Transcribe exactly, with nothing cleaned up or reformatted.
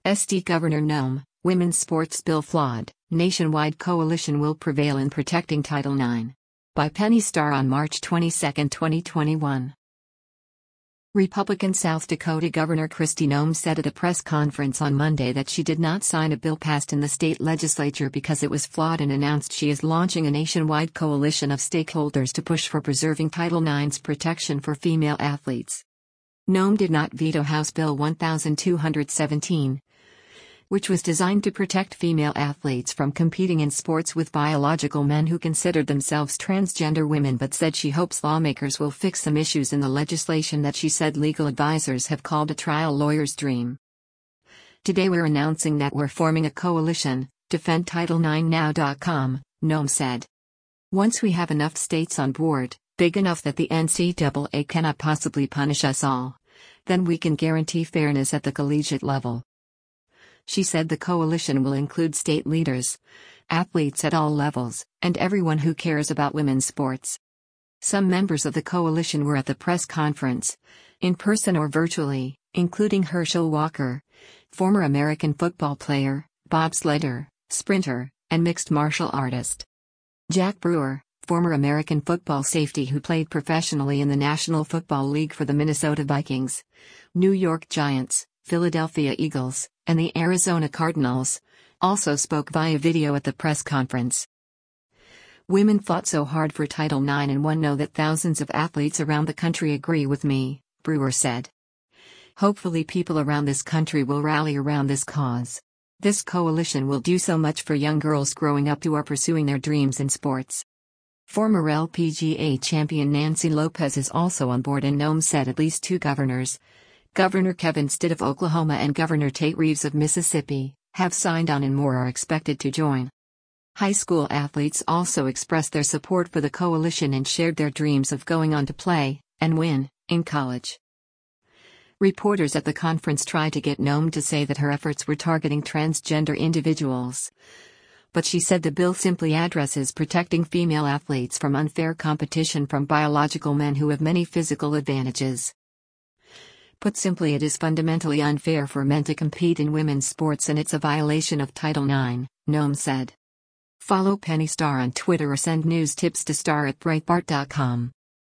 S D Governor Noem, Women's Sports Bill Flawed, Nationwide Coalition Will Prevail in Protecting Title nine. By Penny Starr on March twenty-second, twenty twenty-one. Republican South Dakota Governor Kristi Noem said at a press conference on Monday that she did not sign a bill passed in the state legislature because it was flawed and announced she is launching a nationwide coalition of stakeholders to push for preserving Title nine's protection for female athletes. Noem did not veto House Bill twelve seventeen, which was designed to protect female athletes from competing in sports with biological men who considered themselves transgender women, but said she hopes lawmakers will fix some issues in the legislation that she said legal advisors have called a trial lawyer's dream. Today we're announcing that we're forming a coalition, defend title nine now dot com, Noem said. Once we have enough states on board, big enough that the N C double A cannot possibly punish us all, then we can guarantee fairness at the collegiate level. She said the coalition will include state leaders, athletes at all levels, and everyone who cares about women's sports. Some members of the coalition were at the press conference, in person or virtually, including Herschel Walker, former American football player, bobsledder, sprinter, and mixed martial artist. Jack Brewer, former American football safety who played professionally in the National Football League for the Minnesota Vikings, New York Giants, Philadelphia Eagles, and the Arizona Cardinals, also spoke via video at the press conference. Women fought so hard for Title nine and won. Know that thousands of athletes around the country agree with me, Brewer said. Hopefully people around this country will rally around this cause. This coalition will do so much for young girls growing up who are pursuing their dreams in sports. Former L P G A champion Nancy Lopez is also on board, and Noem said at least two governors, Governor Kevin Stitt of Oklahoma and Governor Tate Reeves of Mississippi, have signed on, and more are expected to join. High school athletes also expressed their support for the coalition and shared their dreams of going on to play, and win, in college. Reporters at the conference tried to get Noem to say that her efforts were targeting transgender individuals, but she said the bill simply addresses protecting female athletes from unfair competition from biological men who have many physical advantages. Put simply, it is fundamentally unfair for men to compete in women's sports, and it's a violation of Title nine, Noem said. Follow Penny Starr on Twitter or send news tips to star at breitbart dot com.